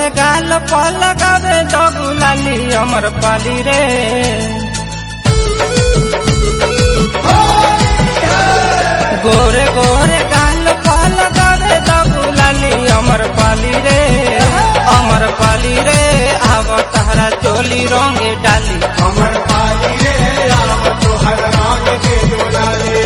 गोरे गाल पर लगावे दगुलाली अमर पाली रे। गोरे गोरे गाल पर लगावे दगुलाली अमर पाली रे। अमर पाली रे आव तहरा चोली रंगे डाली अमर पाली रे आव तोहर रंग के डोलाले।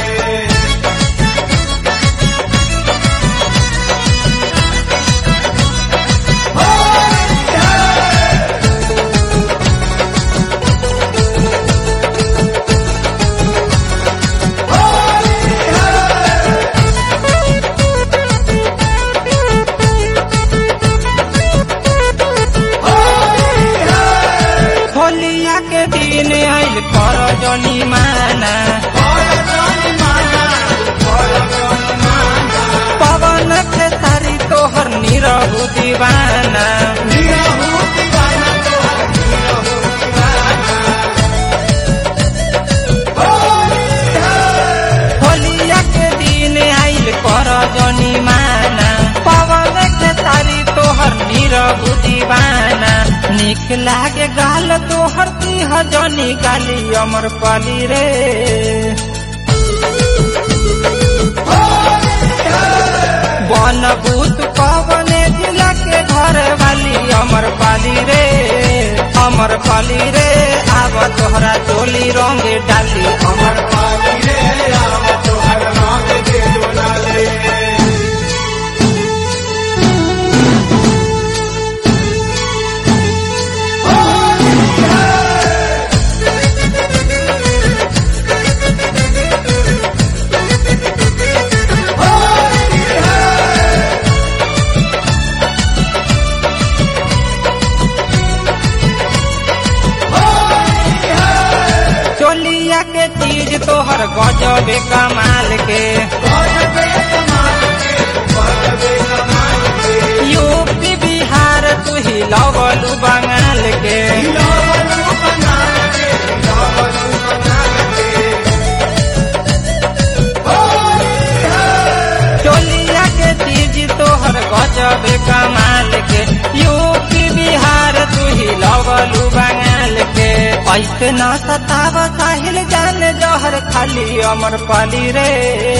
होलिया के दिन आइल कर जनी माना। पवन के तारी तोहर निरहु दीवाना। होलिया के दिन आइल कर जनी माना। पवन के तारी तोहर निरहु दीवाना। निक लागे गाल तोहर तीह जनी गाली अमर पाली रे। बन भूत पवने जिला के घर वाली अमर पाली रे। अमर पाली रे आव तोहरा चोली रंगे डाली अमर पाली रे आव तोहर रंग के डोलाले। चोलिया के चीज तोहर गजबे कमाल के। यूपी बिहार तू ही लवलू बंगाल के। चोलिया के चीज तोहर गजबे कमाल के। यूपी बिहार तू ही लवलू बंगाल के। ऐसे न सताव साहिल जान जहर खाली अमर पाली रे।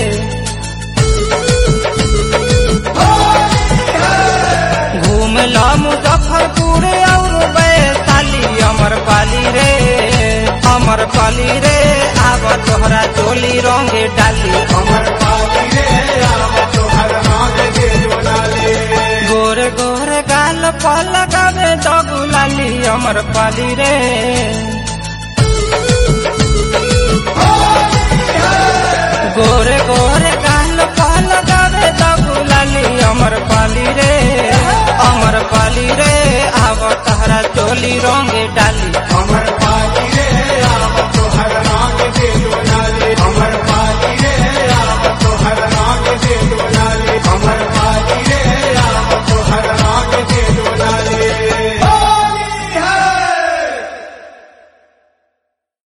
घूम लो मुजफ्फरपुर और वैशाली अमर पाली रे। अमर पाली रे आव तोहरा चोली रंगे डाली अमर पाली रे आव तोहर रंग के डोलाले। गोरे गोरे गाल पर लगावे दगुलाली अमर पाली रे। गोरे गोरे गाल पर लगावे दगुलाली अमर पाली रे। अमर पाली रे आव तहरा चोली रंगे डाली